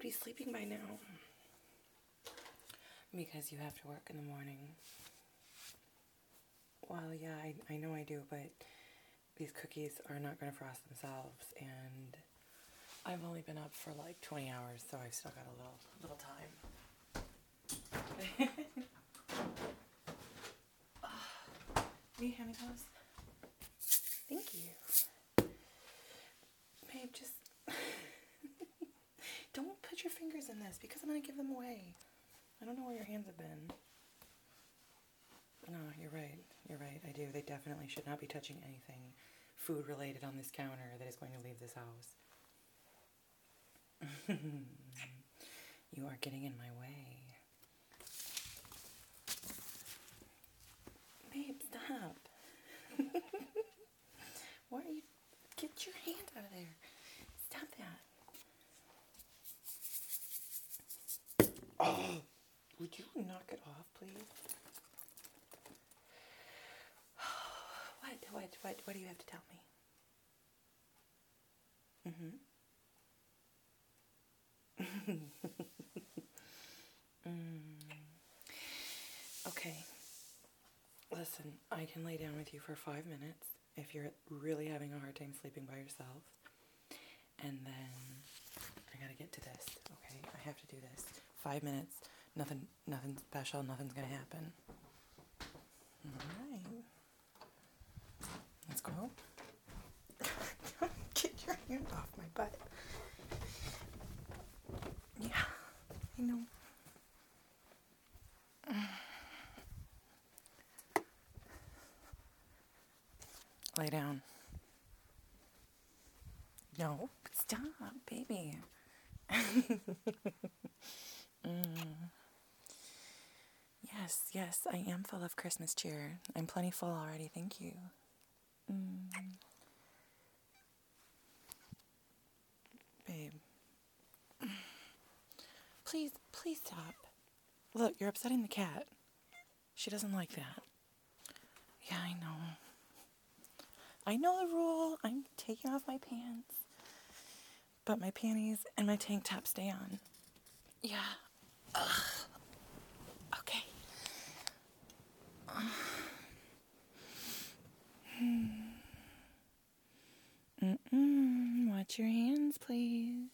be sleeping by now. Because you have to work in the morning. Well, yeah, I know I do, but these cookies are not going to frost themselves, and I've only been up for like 20 hours, so I've still got a little time. Will you hand me those? Thank you. Babe, just don't put your fingers in this because I'm going to give them away. I don't know where your hands have been. No, you're right. You're right. I do. They definitely should not be touching anything food related on this counter that is going to leave this house. You are getting in my way. Babe, stop. Why are you... Get your hand out of there. Stop that. Oh, would you knock it off, please? What do you have to tell me? Okay. Listen, I can lay down with you for 5 minutes if you're really having a hard time sleeping by yourself. And then I gotta get to this, okay? I have to do this. 5 minutes. Nothing special. Nothing's gonna happen. All right. Let's go. Get your hand off my butt. Yeah, I know. Lay down. No, stop, baby. Yes, I am full of Christmas cheer. I'm plenty full already, thank you. Babe. Please stop. Look, you're upsetting the cat. She doesn't like that. Yeah, I know. I know the rule. I'm taking off my pants. But my panties and my tank top stay on. Yeah. Ugh. Okay. Watch your hands, please.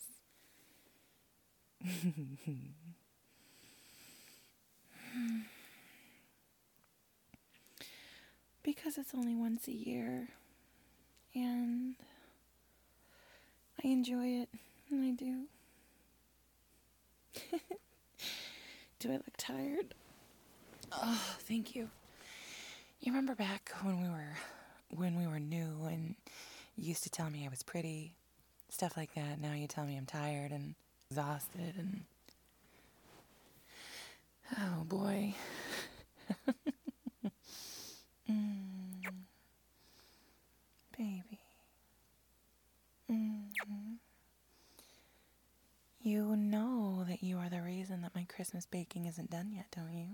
Because it's only once a year. And I enjoy it. And I do. Do I look tired? Oh, thank you. You remember back when we were new and you used to tell me I was pretty, stuff like that. Now you tell me I'm tired and exhausted and oh boy. Baby. You know that you are the reason that my Christmas baking isn't done yet, don't you?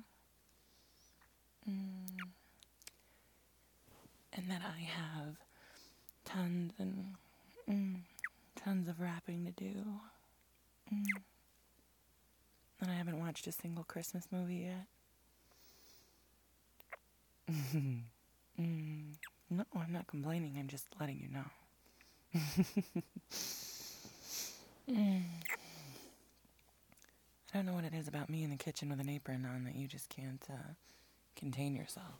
And that I have tons and tons of wrapping to do. And I haven't watched a single Christmas movie yet. No, I'm not complaining. I'm just letting you know. I don't know what it is about me in the kitchen with an apron on that you just can't contain yourself.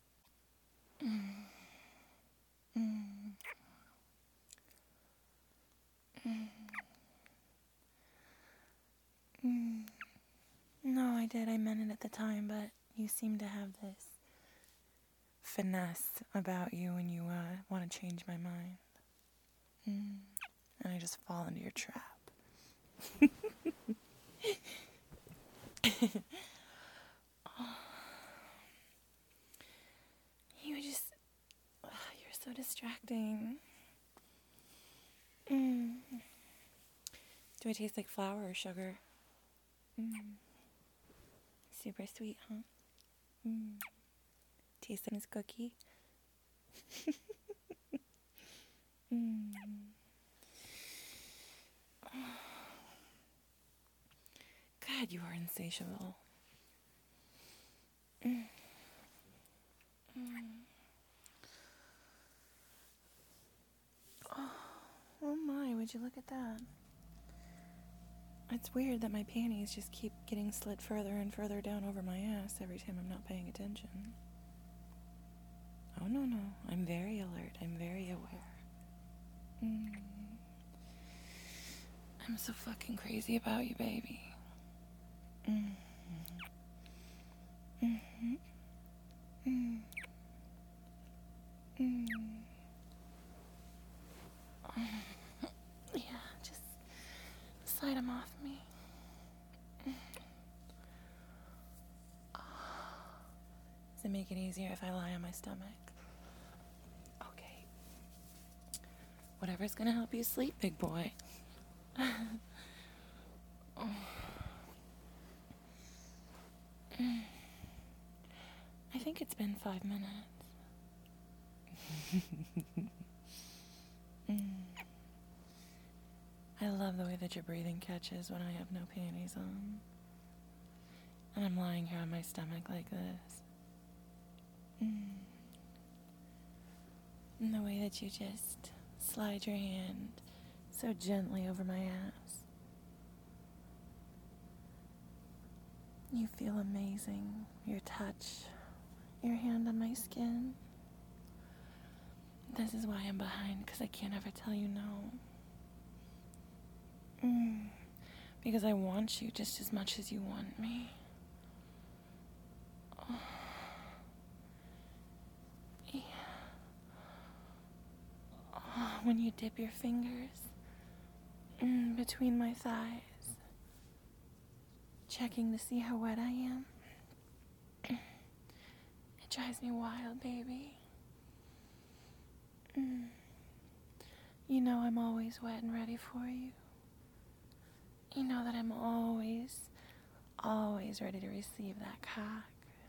No, I did. I meant it at the time, but you seem to have this finesse about you when you want to change my mind. And I just fall into your trap. You're so distracting. Do I taste like flour or sugar? Super sweet, huh? Taste like this cookie. God, you are insatiable. Oh my, would you look at that? It's weird that my panties just keep getting slid further and further down over my ass every time I'm not paying attention. Oh, no, I'm very alert. I'm very aware. I'm so fucking crazy about you, baby. Yeah, just slide them off me. Does it make it easier if I lie on my stomach? Okay. Whatever's gonna help you sleep, big boy. I think it's been 5 minutes. I love the way that your breathing catches when I have no panties on. And I'm lying here on my stomach like this. And the way that you just slide your hand so gently over my ass. You feel amazing. Your touch, your hand on my skin. This is why I'm behind, because I can't ever tell you no. Because I want you just as much as you want me. Yeah. When you dip your fingers between my thighs, checking to see how wet I am, it drives me wild, baby. You know I'm always wet and ready for you. You know that I'm always ready to receive that cock.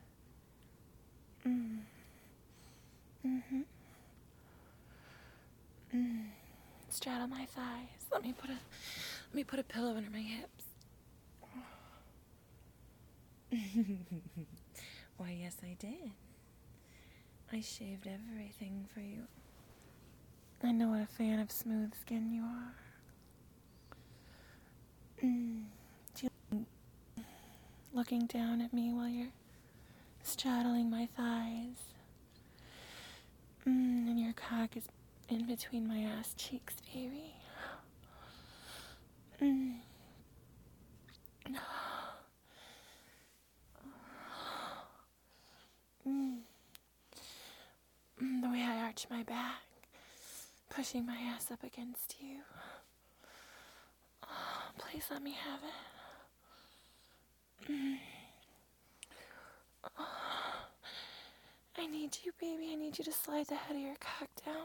Straddle my thighs. Let me put a pillow under my hips. Why, yes, I did. I shaved everything for you. I know what a fan of smooth skin you are. Looking down at me while you're straddling my thighs. And your cock is in between my ass cheeks, baby. The way I arch my back, pushing my ass up against you. Please let me have it. I need you, baby. I need you to slide the head of your cock down.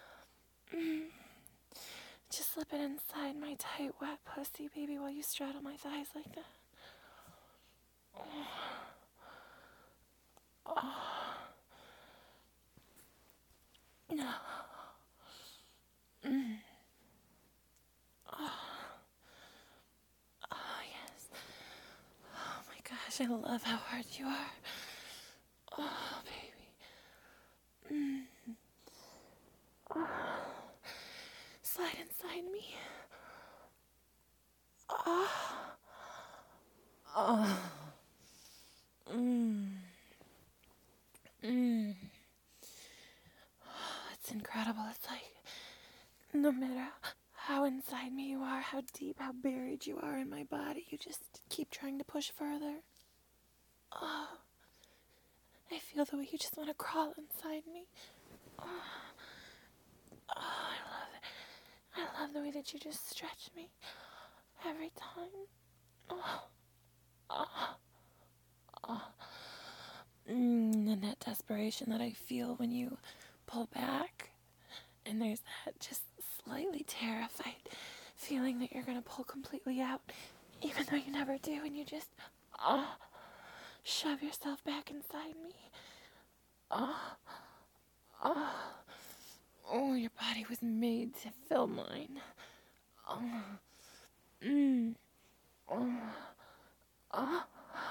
Just slip it inside my tight, wet pussy, baby, while you straddle my thighs like that. Oh, yes. Oh, my gosh, I love how hard you are. Oh, baby. Slide inside me. It's incredible. It's like, no matter how inside me you are, how deep, how buried you are in my body, you just keep trying to push further. Oh, I feel the way you just want to crawl inside me. Oh, I love it. I love the way that you just stretch me every time. And that desperation that I feel when you pull back, and there's that just slightly terrified feeling that you're gonna pull completely out, even though you never do, and you just shove yourself back inside me. Oh, your body was made to fill mine. Oh,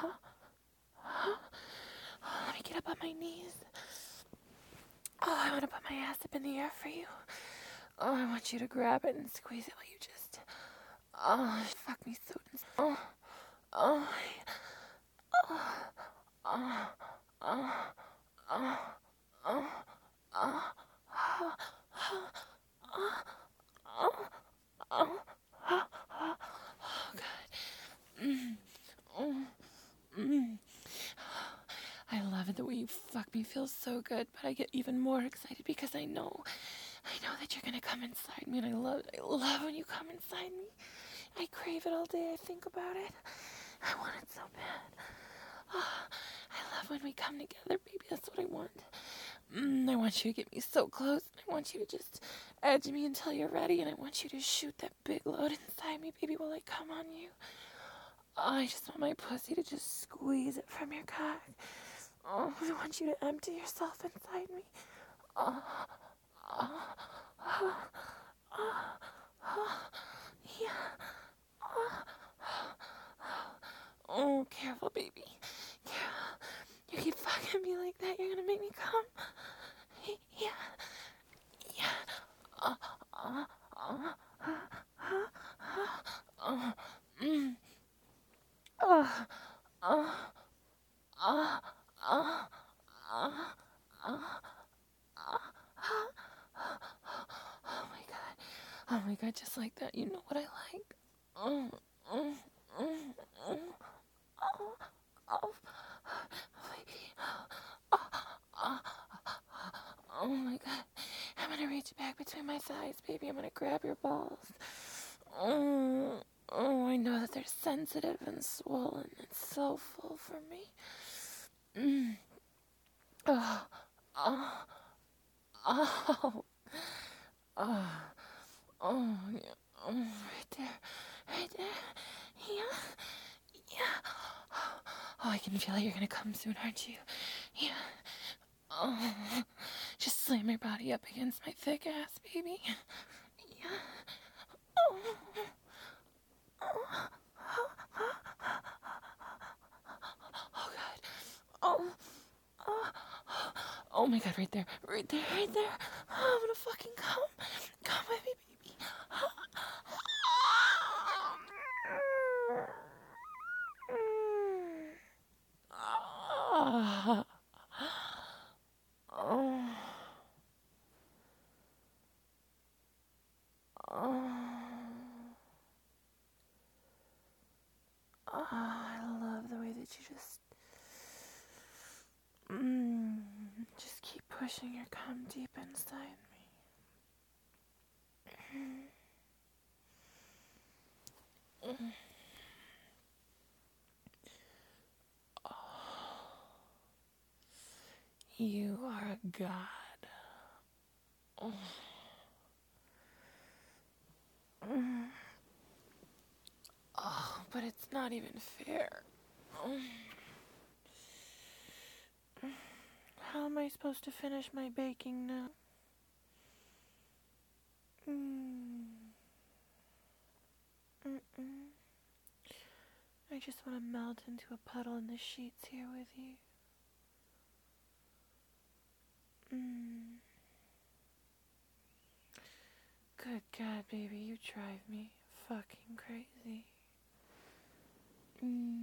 let me get up on my knees. Oh, I want to put my ass up in the air for you. Oh, I want you to grab it and squeeze it while you just... Oh, fuck me so... Oh, oh, oh, oh, oh, oh, oh, oh, God. I love it. The way you fuck me feels so good, but I get even more excited because I know that you're gonna come inside me, and I love when you come inside me. I crave it all day. I think about it. I want it so bad. Oh, I love when we come together, baby. That's what I want. I want you to get me so close. I want you to just edge me until you're ready, and I want you to shoot that big load inside me, baby, while I come on you. Oh, I just want my pussy to just squeeze it from your cock. Oh, I want you to empty yourself inside me. Oh, oh, oh, oh, oh, yeah. Oh, oh, careful, baby. Careful. You keep fucking me like that, you're gonna make me come. Yeah. Yeah. Oh, oh, oh, oh, oh, oh, oh, oh, oh, oh, oh. Oh my god. Oh my god, just like that. You know what I like? Mm, mm, mm, mm. Oh, oh, oh my god. I'm gonna reach back between my thighs, baby. I'm gonna grab your balls. Oh, I know that they're sensitive and swollen. It's so full for me. Oh, oh, oh, oh, oh, yeah. Oh, right there. Right there. Yeah. Yeah. Oh, I can feel it. You're gonna come soon, aren't you? Yeah. Oh, just slam your body up against my thick ass, baby. Yeah. Oh. Oh. Oh God. Oh. Oh. Oh my God! Right there. Right there. Right there. Oh, I'm gonna fucking come. Come with me, baby. Oh. Oh. Oh, I love the way that you just keep pushing your cum deep inside me. You are a god. Oh, but it's not even fair. How am I supposed to finish my baking now? I just want to melt into a puddle in the sheets here with you. Good God, baby, you drive me fucking crazy.